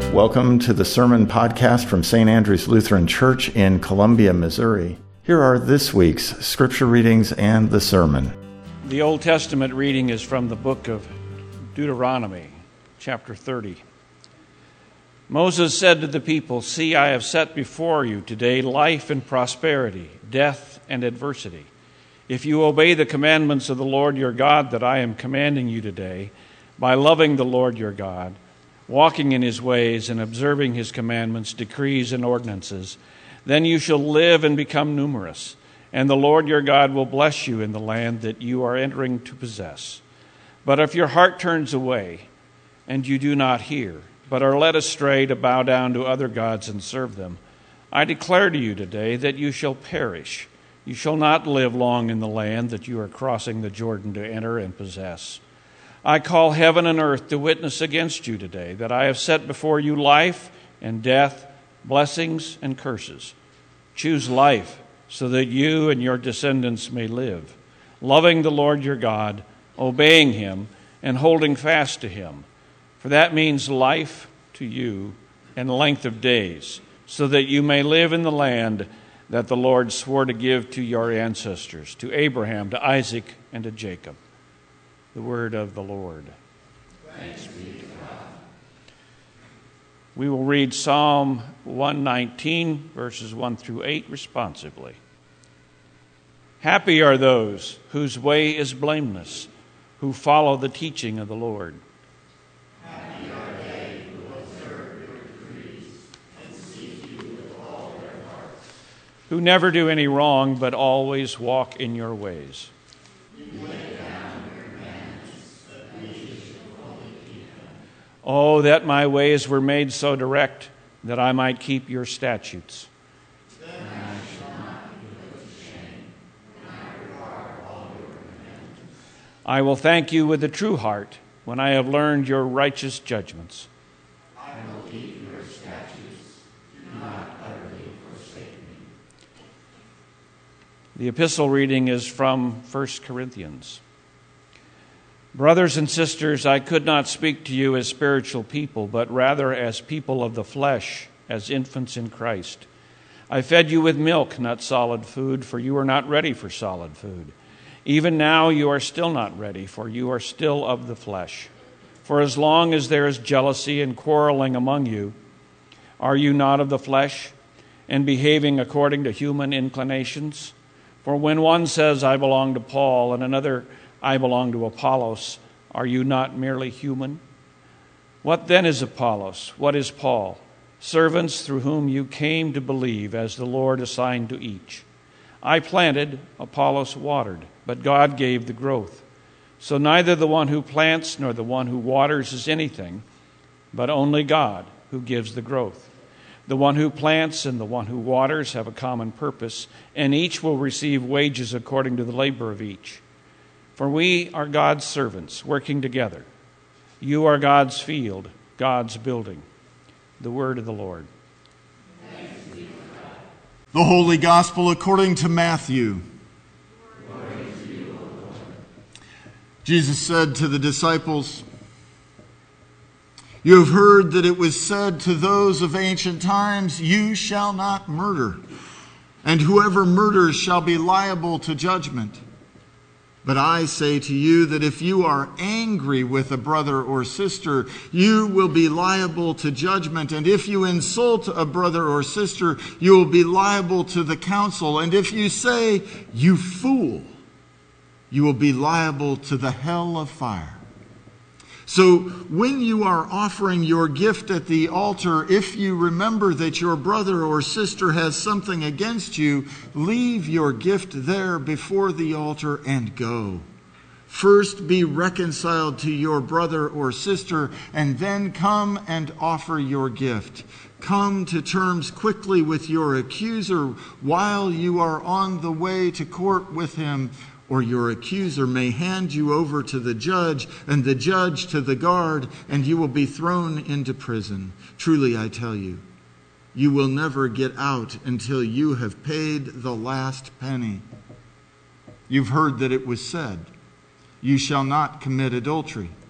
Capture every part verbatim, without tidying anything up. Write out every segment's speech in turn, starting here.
Welcome to the Sermon Podcast from Saint Andrew's Lutheran Church in Columbia, Missouri. Here are this week's scripture readings and the sermon. The Old Testament reading is from the book of Deuteronomy, chapter thirty. Moses said to the people, "See, I have set before you today life and prosperity, death and adversity. If you obey the commandments of the Lord your God that I am commanding you today, by loving the Lord your God, walking in his ways and observing his commandments, decrees, and ordinances, then you shall live and become numerous, and the Lord your God will bless you in the land that you are entering to possess. But if your heart turns away, and you do not hear, but are led astray to bow down to other gods and serve them, I declare to you today that you shall perish. You shall not live long in the land that you are crossing the Jordan to enter and possess. I call heaven and earth to witness against you today that I have set before you life and death, blessings and curses. Choose life so that you and your descendants may live, loving the Lord your God, obeying him, and holding fast to him. For that means life to you and length of days, so that you may live in the land that the Lord swore to give to your ancestors, to Abraham, to Isaac, and to Jacob." The word of the Lord. Thanks be to God. We will read Psalm one nineteen, verses one through eight responsively. Happy are those whose way is blameless, who follow the teaching of the Lord. Happy are they who observe your decrees and seek you with all their hearts. Who never do any wrong, but always walk in your ways. You lay down your commandments that we should fully keep them. Oh, that my ways were made so direct that I might keep your statutes. Then I shall not be put to shame, and I regard all your commandments. I will thank you with a true heart when I have learned your righteous judgments. I will keep your statutes. Do not utterly forsake me. The epistle reading is from First Corinthians. Brothers and sisters, I could not speak to you as spiritual people, but rather as people of the flesh, as infants in Christ. I fed you with milk, not solid food, for you are not ready for solid food. Even now you are still not ready, for you are still of the flesh. For as long as there is jealousy and quarreling among you, are you not of the flesh, and behaving according to human inclinations? For when one says, I belong to Paul, and another, I belong to Apollos, are you not merely human? What then is Apollos? What is Paul? Servants through whom you came to believe, as the Lord assigned to each. I planted, Apollos watered, but God gave the growth. So neither the one who plants nor the one who waters is anything, but only God who gives the growth. The one who plants and the one who waters have a common purpose, and each will receive wages according to the labor of each. For we are God's servants, working together. You are God's field, God's building. The word of the Lord. Thanks be to God. The Holy Gospel according to Matthew. Glory to you, O Lord. Jesus said to the disciples, "You have heard that it was said to those of ancient times, 'You shall not murder,' and whoever murders shall be liable to judgment. But I say to you that if you are angry with a brother or sister, you will be liable to judgment. And if you insult a brother or sister, you will be liable to the council. And if you say, 'You fool,' you will be liable to the hell of fire. So when you are offering your gift at the altar, if you remember that your brother or sister has something against you, leave your gift there before the altar and go. First be reconciled to your brother or sister, and then come and offer your gift. Come to terms quickly with your accuser while you are on the way to court with him, or your accuser may hand you over to the judge, and the judge to the guard, and you will be thrown into prison. Truly, I tell you, you will never get out until you have paid the last penny. You've heard that it was said, 'You shall not commit adultery.'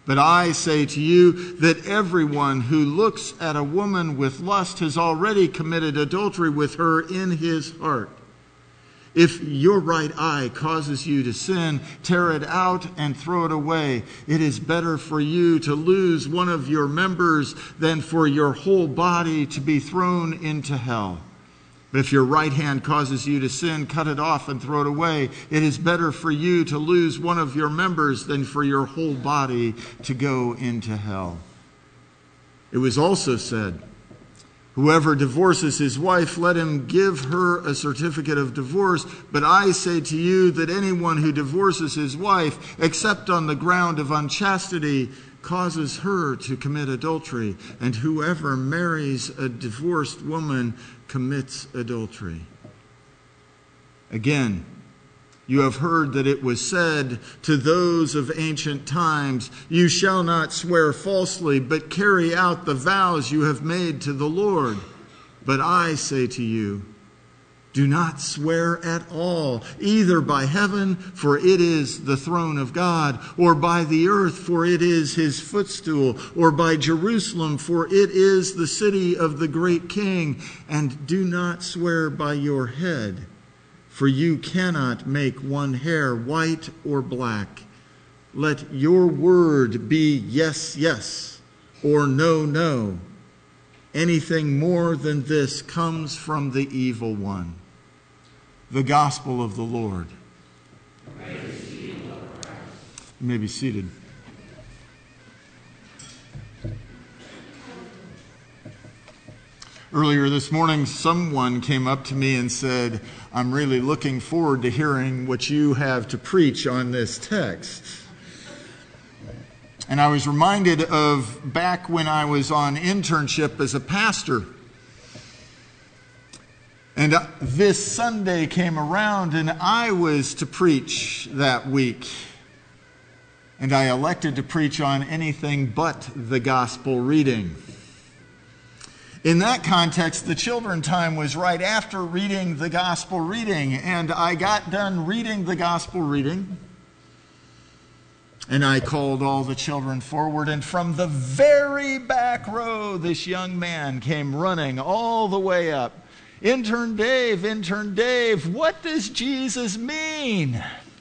But I say to you that everyone who looks at a woman with lust has already committed adultery with her in his heart. If your right eye causes you to sin, tear it out and throw it away. It is better for you to lose one of your members than for your whole body to be thrown into hell. But if your right hand causes you to sin, cut it off and throw it away. It is better for you to lose one of your members than for your whole body to go into hell. It was also said, whoever divorces his wife, let him give her a certificate of divorce. But I say to you that anyone who divorces his wife, except on the ground of unchastity, causes her to commit adultery. And whoever marries a divorced woman commits adultery. Again, you have heard that it was said to those of ancient times, you shall not swear falsely, but carry out the vows you have made to the Lord. But I say to you, do not swear at all, either by heaven, for it is the throne of God, or by the earth, for it is his footstool, or by Jerusalem, for it is the city of the great king. And do not swear by your head, for you cannot make one hair white or black. Let your word be yes, yes, or no, no. Anything more than this comes from the evil one. The gospel of the Lord. You may be seated. Earlier this morning, someone came up to me and said, I'm really looking forward to hearing what you have to preach on this text. And I was reminded of back when I was on internship as a pastor. And this Sunday came around and I was to preach that week. And I elected to preach on anything but the gospel reading. In that context, the children time was right after reading the gospel reading. And I got done reading the gospel reading. And I called all the children forward. And from the very back row, this young man came running all the way up. Intern Dave, Intern Dave, what does Jesus mean?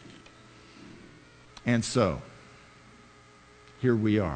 And so, here we are.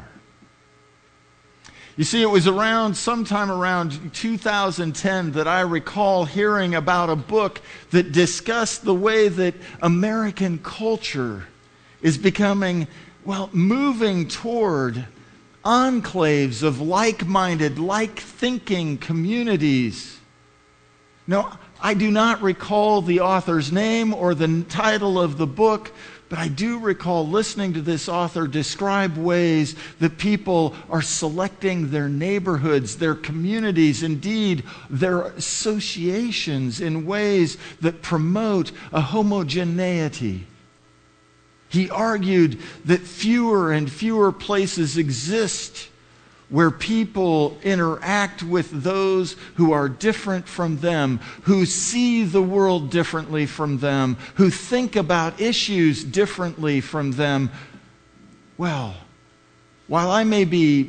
You see, it was around sometime around two thousand ten that I recall hearing about a book that discussed the way that American culture is becoming, well, moving toward enclaves of like-minded, like-thinking communities. Now, I do not recall the author's name or the title of the book, but I do recall listening to this author describe ways that people are selecting their neighborhoods, their communities, indeed their associations in ways that promote a homogeneity. He argued that fewer and fewer places exist where people interact with those who are different from them, who see the world differently from them, who think about issues differently from them. Well, while I may be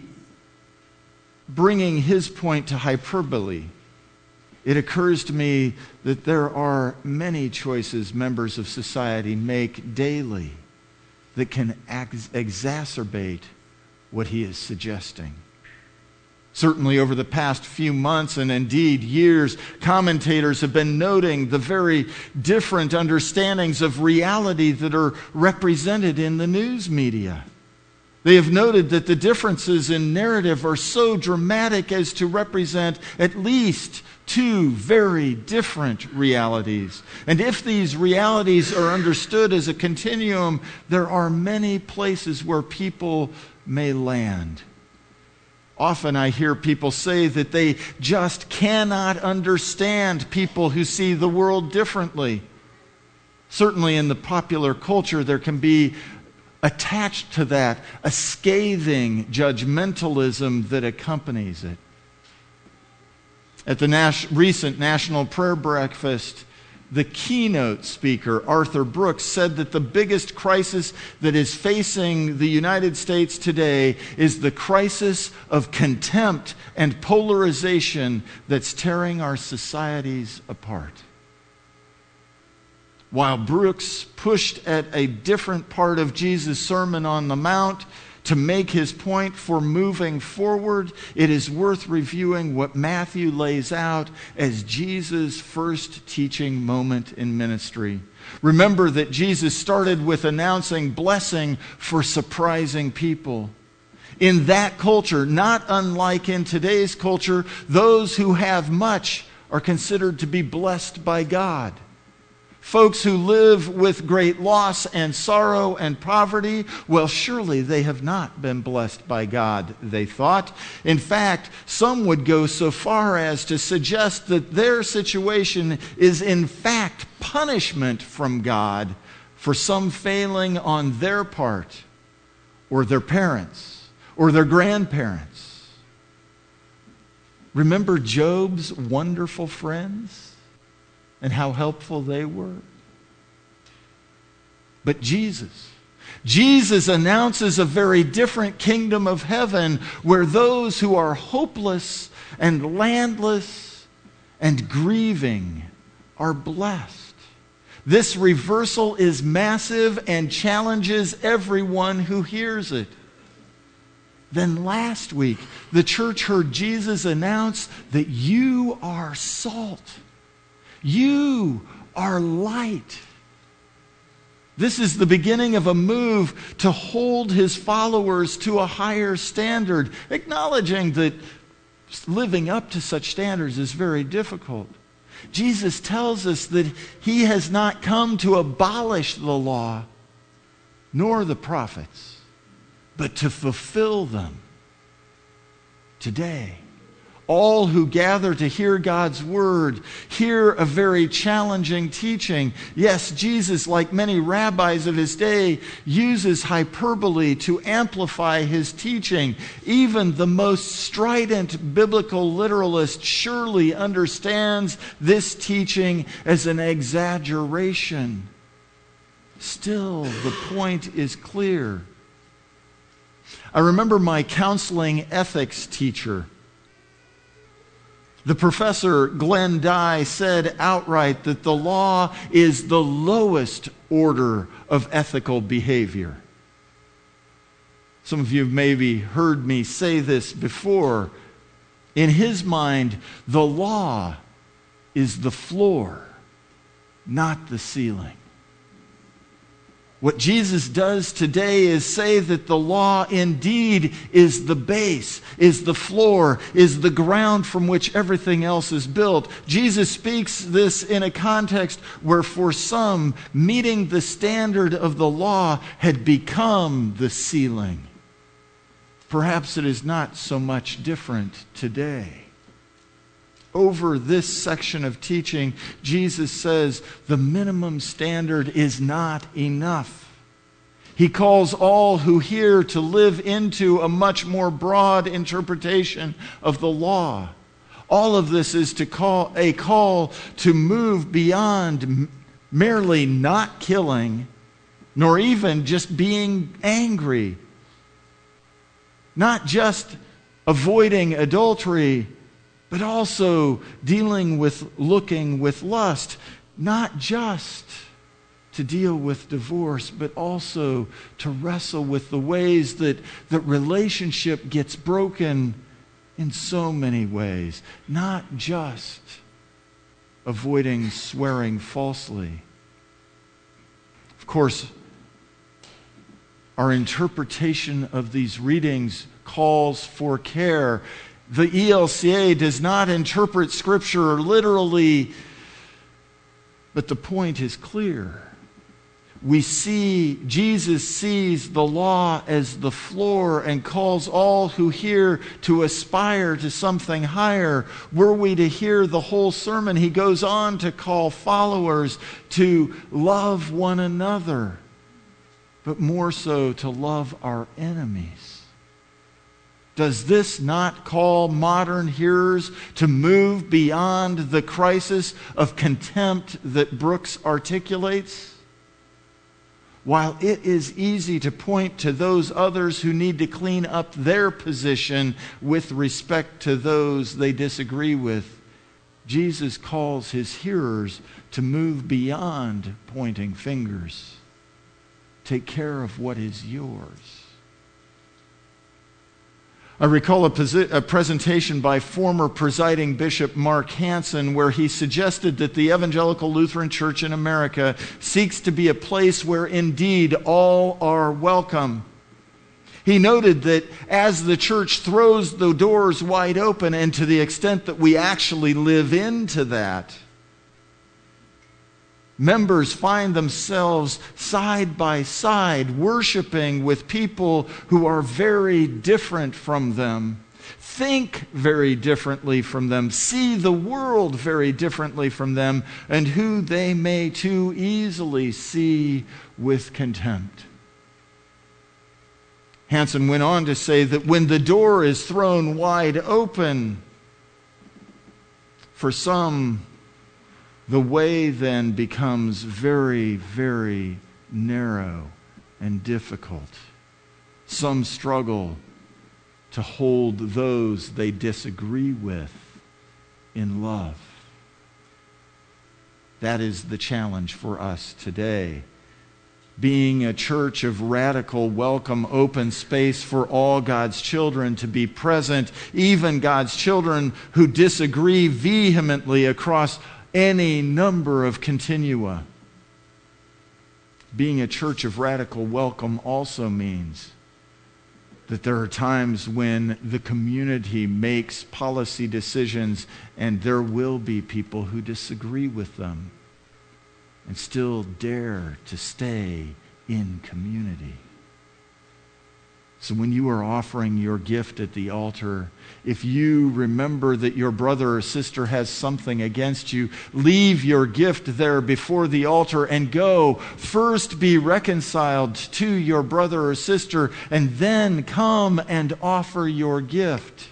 bringing his point to hyperbole, it occurs to me that there are many choices members of society make daily that can ex- exacerbate what he is suggesting. Certainly over the past few months and indeed years, commentators have been noting the very different understandings of reality that are represented in the news media. They have noted that the differences in narrative are so dramatic as to represent at least two very different realities. And if these realities are understood as a continuum, there are many places where people may land. Often I hear people say that they just cannot understand people who see the world differently. Certainly in the popular culture, there can be attached to that a scathing judgmentalism that accompanies it. At the nas- recent National Prayer Breakfast, the keynote speaker, Arthur Brooks, said that the biggest crisis that is facing the United States today is the crisis of contempt and polarization that's tearing our societies apart. While Brooks pushed at a different part of Jesus' Sermon on the Mount to make his point for moving forward, it is worth reviewing what Matthew lays out as Jesus' first teaching moment in ministry. Remember that Jesus started with announcing blessing for surprising people. In that culture, not unlike in today's culture, those who have much are considered to be blessed by God. Folks who live with great loss and sorrow and poverty, well, surely they have not been blessed by God, they thought. In fact, some would go so far as to suggest that their situation is in fact punishment from God for some failing on their part, or their parents, or their grandparents. Remember Job's wonderful friends? And how helpful they were. But Jesus, Jesus announces a very different kingdom of heaven where those who are hopeless and landless and grieving are blessed. This reversal is massive and challenges everyone who hears it. Then last week, the church heard Jesus announce that you are salt. You are light. This is the beginning of a move to hold his followers to a higher standard, acknowledging that living up to such standards is very difficult. Jesus tells us that he has not come to abolish the law, nor the prophets, but to fulfill them. Today, all who gather to hear God's word hear a very challenging teaching. Yes, Jesus, like many rabbis of his day, uses hyperbole to amplify his teaching. Even the most strident biblical literalist surely understands this teaching as an exaggeration. Still, the point is clear. I remember my counseling ethics teacher. The professor, Glenn Dye, said outright that the law is the lowest order of ethical behavior. Some of you have maybe heard me say this before. In his mind, the law is the floor, not the ceiling. What Jesus does today is say that the law indeed is the base, is the floor, is the ground from which everything else is built. Jesus speaks this in a context where for some, meeting the standard of the law had become the ceiling. Perhaps it is not so much different today. Over this section of teaching, Jesus says the minimum standard is not enough. He calls all who hear to live into a much more broad interpretation of the law. All of this is to call a call to move beyond merely not killing, nor even just being angry. Not just avoiding adultery, but also dealing with looking with lust, not just to deal with divorce, but also to wrestle with the ways that that relationship gets broken in so many ways, not just avoiding swearing falsely. Of course, our interpretation of these readings calls for care. The E L C A does not interpret Scripture literally, but the point is clear. We see, Jesus sees the law as the floor and calls all who hear to aspire to something higher. Were we to hear the whole sermon, he goes on to call followers to love one another, but more so to love our enemies. Does this not call modern hearers to move beyond the crisis of contempt that Brooks articulates? While it is easy to point to those others who need to clean up their position with respect to those they disagree with, Jesus calls his hearers to move beyond pointing fingers. Take care of what is yours. I recall a, posi- a presentation by former presiding Bishop Mark Hansen where he suggested that the Evangelical Lutheran Church in America seeks to be a place where indeed all are welcome. He noted that as the church throws the doors wide open, and to the extent that we actually live into that, members find themselves side by side worshiping with people who are very different from them, think very differently from them, see the world very differently from them, and who they may too easily see with contempt. Hansen went on to say that when the door is thrown wide open, for some, the way then becomes very, very narrow and difficult. Some struggle to hold those they disagree with in love. That is the challenge for us today. Being a church of radical, welcome, open space for all God's children to be present, even God's children who disagree vehemently across any number of continua. Being a church of radical welcome also means that there are times when the community makes policy decisions and there will be people who disagree with them and still dare to stay in community. So when you are offering your gift at the altar, if you remember that your brother or sister has something against you, leave your gift there before the altar and go. First be reconciled to your brother or sister, and then come and offer your gift.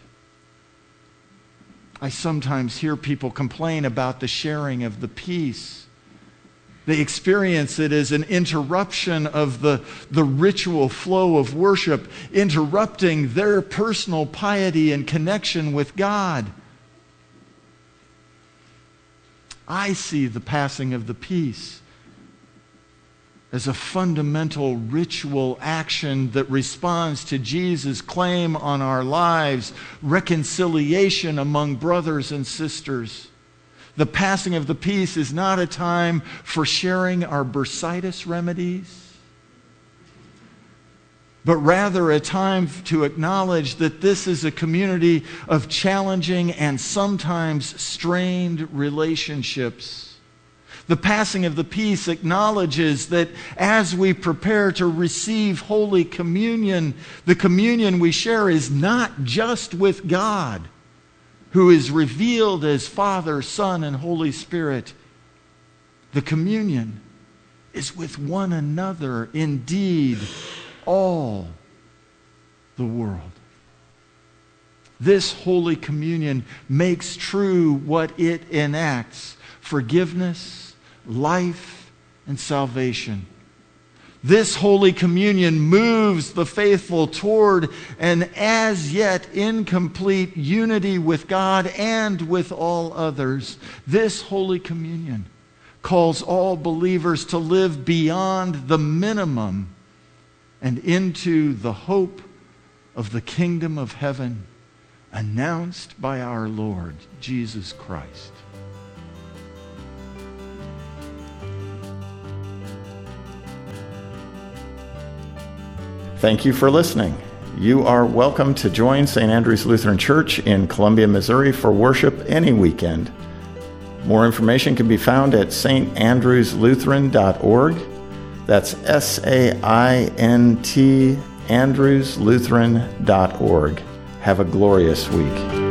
I sometimes hear people complain about the sharing of the peace. They experience it as an interruption of the, the ritual flow of worship, interrupting their personal piety and connection with God. I see the passing of the peace as a fundamental ritual action that responds to Jesus' claim on our lives, reconciliation among brothers and sisters. The passing of the peace is not a time for sharing our bursitis remedies, but rather a time to acknowledge that this is a community of challenging and sometimes strained relationships. The passing of the peace acknowledges that as we prepare to receive Holy Communion, the communion we share is not just with God, who is revealed as Father, Son, and Holy Spirit. The communion is with one another, indeed, all the world. This Holy Communion makes true what it enacts: forgiveness, life, and salvation. This Holy Communion moves the faithful toward an as yet incomplete unity with God and with all others. This Holy Communion calls all believers to live beyond the minimum and into the hope of the kingdom of heaven announced by our Lord Jesus Christ. Thank you for listening. You are welcome to join Saint Andrew's Lutheran Church in Columbia, Missouri for worship any weekend. More information can be found at s t andrews lutheran dot org. That's S A I N T andrews lutheran dot org. Have a glorious week.